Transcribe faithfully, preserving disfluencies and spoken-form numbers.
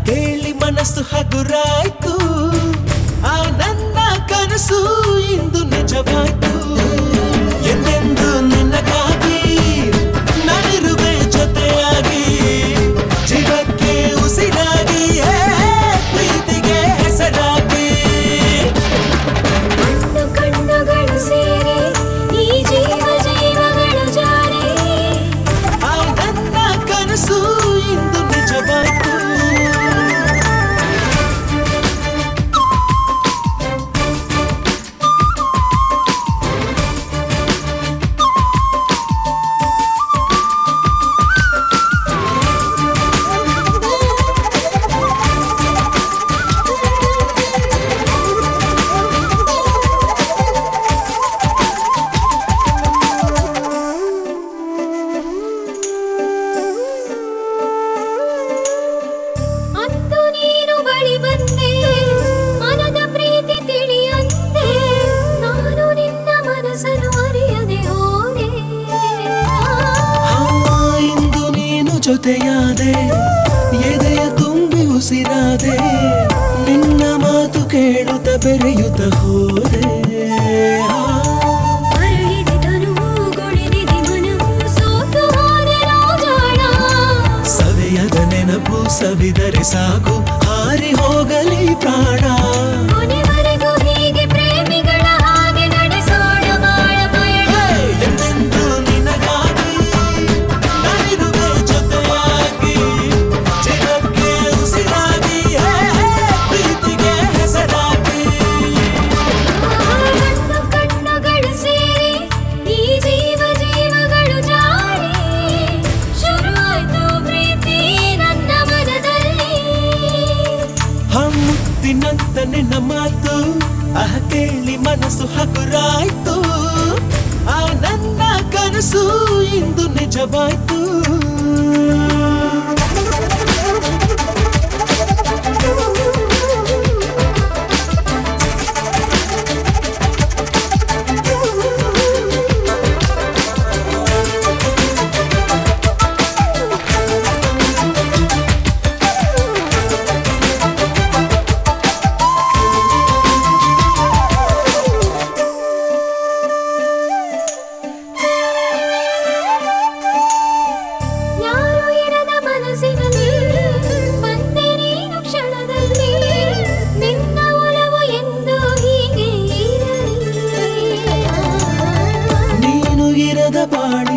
ಕೇಳಿ ಮನಸ್ಸು ಹಗುರಾಯ್ತು, ಆ ನನ್ನ ಕನಸು ಇಂದು ನಿಜವಾಯ್ತು. ಎಂದೆಂದು ನಿನ್ನಗಾಗಿ ನಾನಿರುವೆ ಜೊತೆಯಾಗಿ, ಜೀವಕ್ಕೆ ಉಸಿರಾಗಿ, ಪ್ರೀತಿಗೆ ಹೆಸರಾಗಿ. ಕಣ್ಣು ಕಣ್ಣುಗಳು ಸೇರಿ ಈ ಜೀವ ಜೀವಗಳು ಜಾರಿ, ಆ ನನ್ನ ಕನಸು ಇಂದು ನಿಜವಾಯ್ತು. ಅಂದು ನೀನು ಬಳಿ ಬಂದೆ, ಮನದ ಪ್ರೀತಿ ತಿಳಿಯಂತೆ, ನಾನು ನಿನ್ನ ಮನಸ್ಸನ್ನು ಅರಿಯದೆ ಹೋದೆ. ಆ, ಇಂದು ನೀನು ಜೊತೆಯಾದೆ, ಎದೆಯ ತುಂಬಿ ಉಸಿರಾದೆ, ನಿನ್ನ ಮಾತು ಕೇಳುತ್ತ ಬೆರೆಯುತ್ತ ಹೋದೆ. ಆ, ಅರಳಿದೆ ತನುವು, ಗೊಳಿದಿದೆ ಮನವು, ಸೋತು ಹೋದೆ ರಾಜಾಳ. ಸವಿಯದ ನೆನಪು ಸವಿದರೆ ಸಾಕು, ಹಾರಿ ಹೋಗಲಿ ಪ್ರಾಣ. ಕೊನೆವರೆಗೂ ಹೀಗೆ ಪ್ರೇಮಿಗಳ ಹಾಗೆ ನಡೆಸೋಣ ಬಾಳ ಪಯಣ. ಎಂದೆಂದು ನಿನಗಾಗಿ ನಾನಿರುವೆ ಜೊತೆಯಾಗಿ, ಜೀವಕ್ಕೆ ಉಸಿರಾಗಿ, ಪ್ರೀತಿಗೆ ಹೆಸರಾಗಿ. ಕಣ್ಣು ಕಣ್ಣುಗಳು ಸೇರಿ ಈ ಜೀವ ಜೀವಗಳು ಜಾರಿ, ಶುರುವಾಯ್ತು ಪ್ರೀತಿ ನನ್ನ ಮನದಲ್ಲಿ. ಆ ಮುತ್ತಿನಂತ ನಿನ್ನ ಮಾತು, ಆಹ ಕೇಳಿ ಮನಸ್ಸು ಹಗುರಾಯ್ತು, ಆ ನನ್ನ ಕನಸು ಇಂದು ನಿಜವಾಯ್ತು. ಯಾರು ಇರದ ಮನಸ್ಸಿನಲ್ಲಿ ಬಂದೆ ನೀನು ಕ್ಷಣದಲ್ಲಿ, ನಿನ್ನ ಒಲವು ಎಂದು ಹೀಗೆ ಇರಲಿ. ನೀನು ಇರದ ಬಾಳ